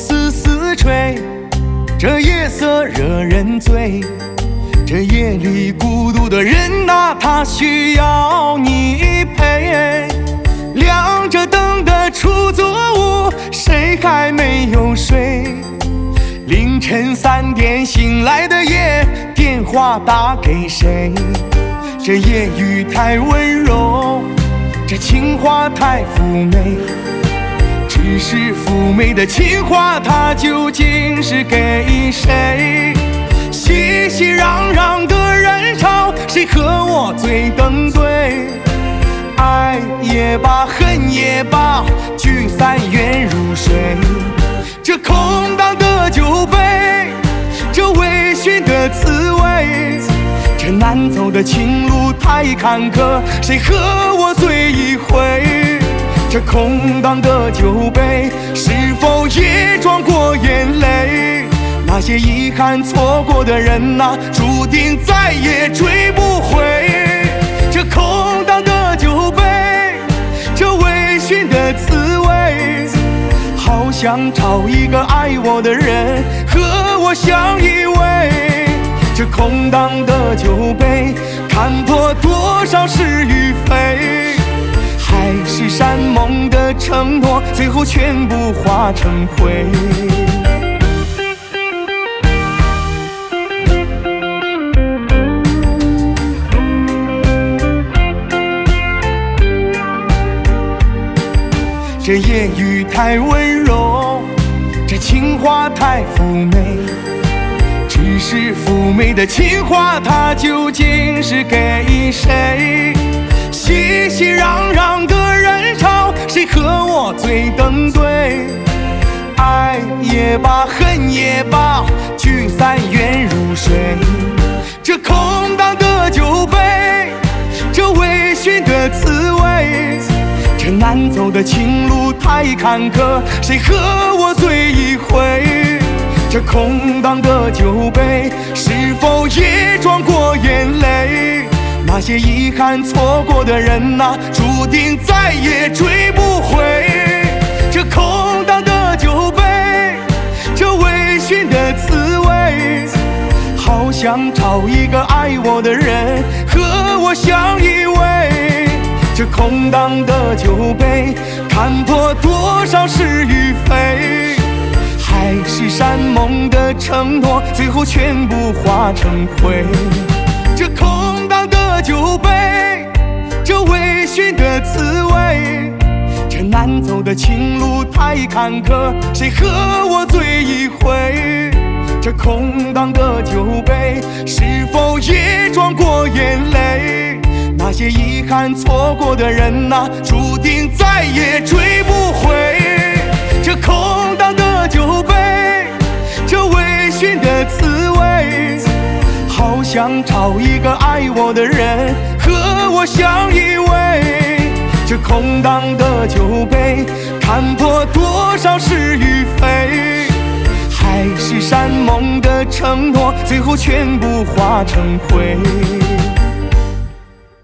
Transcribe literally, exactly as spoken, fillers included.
丝丝吹，这夜色惹人醉。这夜里孤独的人呐，他需要你陪。亮着灯的出租屋，谁还没有睡？凌晨三点醒来的夜，电话打给谁？这夜雨太温柔，这情话太妩媚。只是妩媚的情话，它究竟是给谁？熙熙攘攘的人潮，谁和我最登对？爱也罢，恨也罢，聚散愿入睡。这空荡的酒杯，这微醺的滋味，这难走的情路太坎坷，谁和我醉一回？这空荡的酒杯，是否也装过眼泪？那些遗憾错过的人啊，注定再也追不回。这空荡的酒杯，这微醺的滋味，好想找一个爱我的人和我相依偎。这空荡的酒杯，看破多少是与非，海誓山盟的承诺，最后全部化成灰。这夜雨太温柔，这情话太妩媚。只是妩媚的情话，它究竟是给谁？熙熙攘攘的人潮，谁和我最登对？爱也罢，恨也罢，聚散愿入睡。这空荡的酒杯，这微醺的滋味，这难走的情路太坎坷，谁和我醉一回？这空荡的酒杯，是否也装过眼泪？那些遗憾错过的人啊，注定再也追不回。这空荡的酒杯，这微醺的滋味，好想找一个爱我的人和我相依偎。这空荡的酒杯，看破多少是与非，海誓山盟的承诺，最后全部化成灰。这空荡的酒杯，这微醺的滋味，这难走的情路太坎坷，谁和我醉一回？这空荡的酒杯，是否也装过眼泪？那些遗憾错过的人啊，注定再也追不回。这空荡的酒杯，这微醺的滋味，好想找一个爱我的人和我相依偎。这空荡的酒杯，看破多少是与非，海誓山盟的承诺，最后全部化成灰。